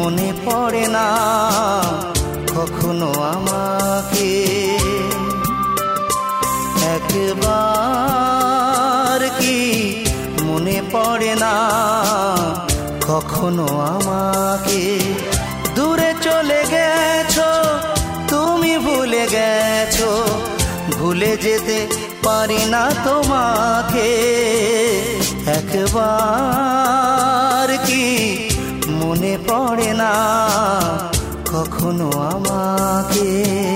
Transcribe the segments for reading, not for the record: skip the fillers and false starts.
মনে পড়ে না কখনো আমাকে। একবার কি মনে পড়ে না কখনো আমাকে। দূরে চলে গেছো তুমি, ভুলে গেছো, ভুলে যেতে পারি না তোমাকে। একবার কি মনে পড়ে না কখনো আমাকে।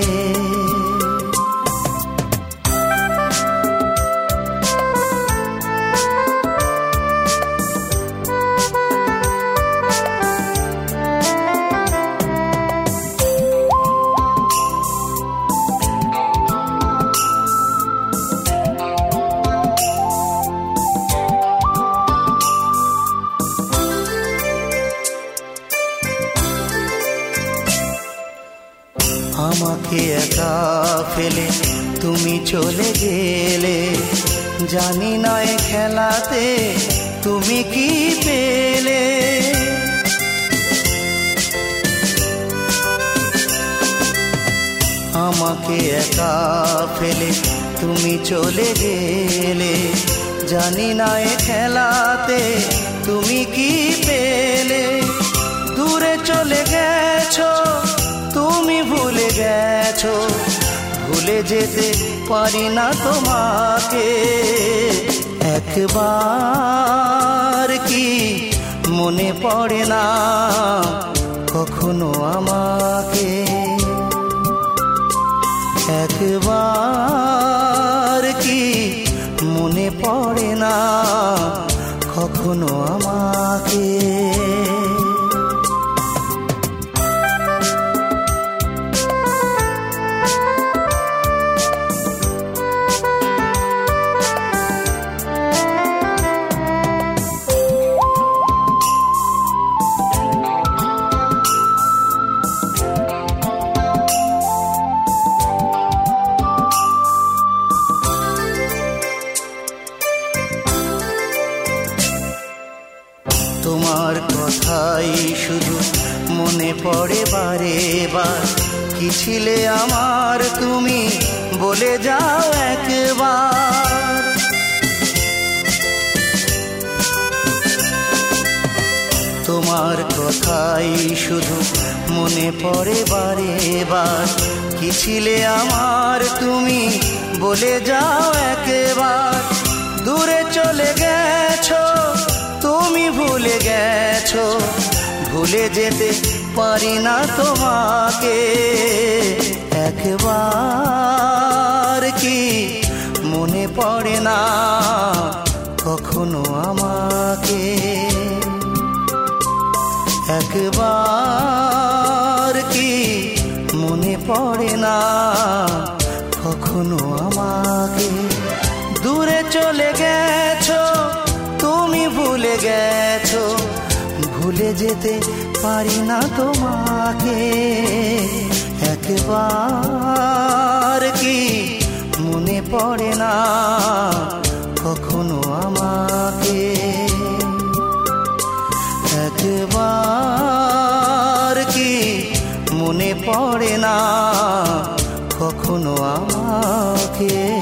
আমাকে একা ফেলে তুমি চলে গেলে, জানি না এ খেলাতে তুমি কি পেলে। আমাকে একা ফেলে তুমি চলে গেলে, জানি না এ খেলাতে তুমি কি পেলে। দূরে চলে গেছো তুমি, ভুলে গেছো, ভুলে যেতে পারি না তোমাকে। একবার কি মনে পড়ে না কখনো আমাকে। একবার কি মনে পড়ে না কখনো আমাকে। তোমার কথাই শুধু মনে পড়ে বারে বার। কি ছিলে আমার তুমি, বলে যাও একবার। তোমার কথাই শুধু মনে পড়ে বারে বার। কি ছিলে আমার তুমি, বলে যাও একবার। দূরে চলে গেছো তুমি, ভুলে গেছো, ভুলে যেতে পারি না তোমাকে। একবার কি মনে পড়ে না কখনো আমাকে। একবার কি মনে পড়ে না কখনো আমাকে। দূরে চলে গেছো তুমি, ভুলে গেছো, ভুলে যেতে পারি না তোমাকে। একবার কি মনে পড়ে না কখনো আমাকে। একবার কি মনে পড়ে না কখনো আমাকে।